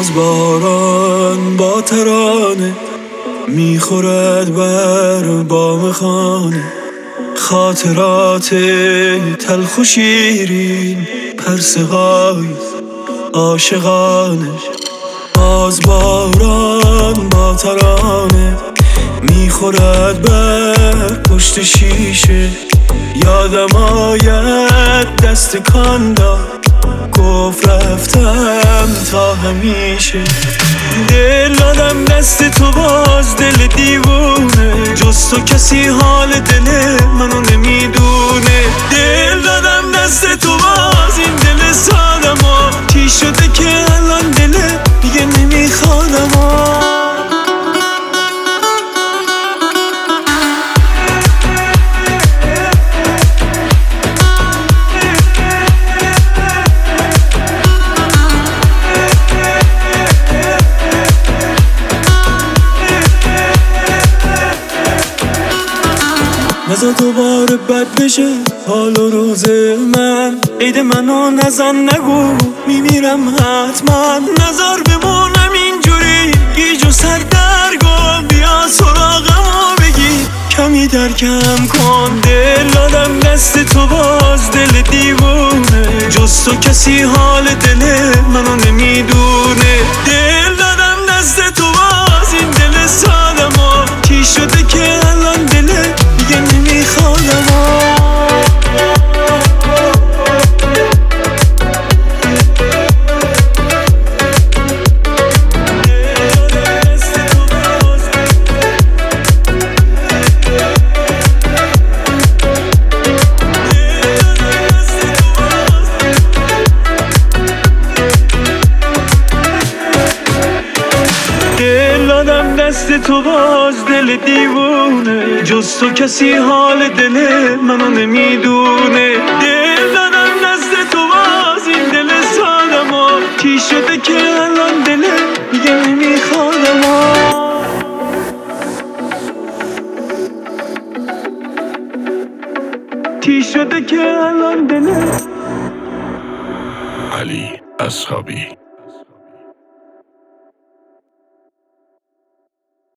باز باران با ترانه میخورد بر بام خانه، خاطرات تلخ و شیرین، پرسه‌های عاشقانه. باز باران با ترانه میخورد بر پشت شیشه، یادم آید دست کاندا، گفت رفتم تا همیشه. دل دادم دست تو باز دل دیوونه، جز تو کسی حال دل منو نمیدونه. دل دادم دست تو باز این دل سادم و چی شده که الان دل دیگه نمیخوادم. نزا دوباره بد بشه حال و روز من، عید منو نزن نگو میمیرم حتما. نزار بمونم اینجوری گیج و سردرگم، بیا سراغمو بگی کمی درکم کن. دل دادم دست تو باز دل دیوونه، جز تو کسی حال دل منو نمیدونه. دل دادم دست تو باز این دل سادم و چی شده که الان دل دیگه نمیخوادم. دست تو باز دل دیوونه، جز تو کسی حال دل منو نمیدونه. دل دادم دست تو باز این دل سادم و چی شده که الان دل دیگه نمیخوادم. چی شده که الان دل. علی اصحابی.